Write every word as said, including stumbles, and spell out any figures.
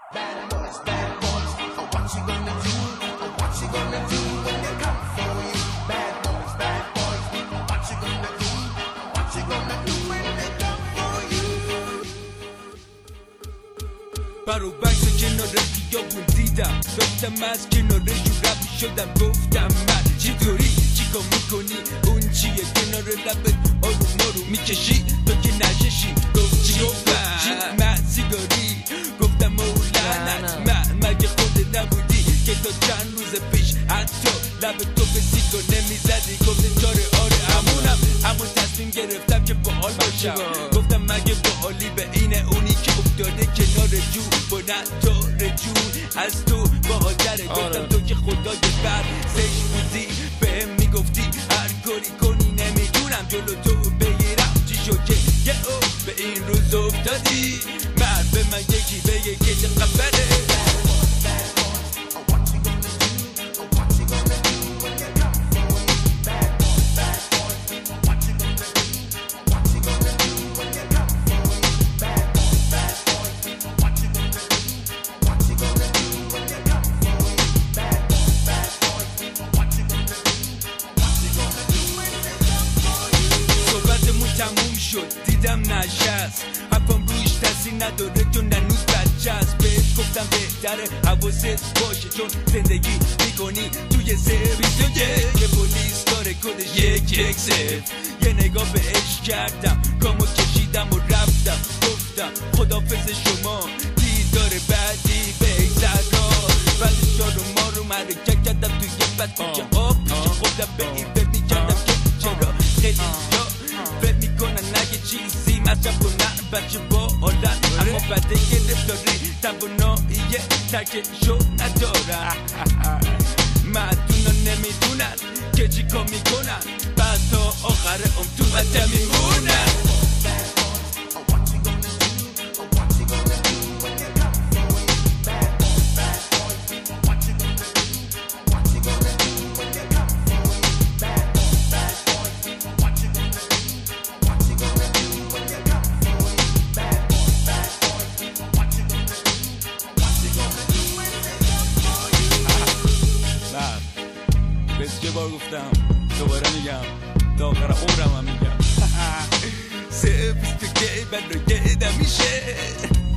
برو بکس کنار خیابون دیدم داشتم از کنار جو رفت شدم گفتم من چطوری چیکار میکنی اون چیه کنار لبت آروم آروم میکشی تو که نششی گفت چی گفتم من سیگاری گفتم مولانت من مگه خودت نبودی که تا چند روز پیش حتی لب تو به سیگار نمیزدی گفت چاره آره همونم همون تصمیم گرفتم که باحال باشم گفتم مگه باحالی به اینه اونی که افتاده کنار جو با نداره جون از تو باحال‌تره گفتم تو که خدای بر زش بودی بهم میگفتی هر کاری کنی نمیدونم جلو تو بگیرم چی شد که یه او به این روز افتادی مرد به من یکی بگه که چه خبره تموم شد دیدم نشست حرفم رویش تاثیر نداره چون هنوز بچه است بهش گفتم بهتره حواست باشه چون زندگی میکنی توی سرویس یه پلیس داره کدش یک یک صفر یه نگاه بهش کردم کامو کشیدم و رفتم گفتم خدافظ شما دیدار بعدی بگذر بعدش آروم آروم حرکت کردم توی بد کوچه ها پیش خودم به این فکر میکردم که چرا خیلی جا فکر میکنن نگه چیزی مصرف کنن بچه با حالت اما بده گرفتاری توانایی ترکشو ندارن مردونا نمیدونن که چی کار میکنن بعد تا آخر اون تو بچه میمونن یه بار گفتم دوباره میگم تا آخر عمرم هم میگم سه بیست که بد رو گیدم میشه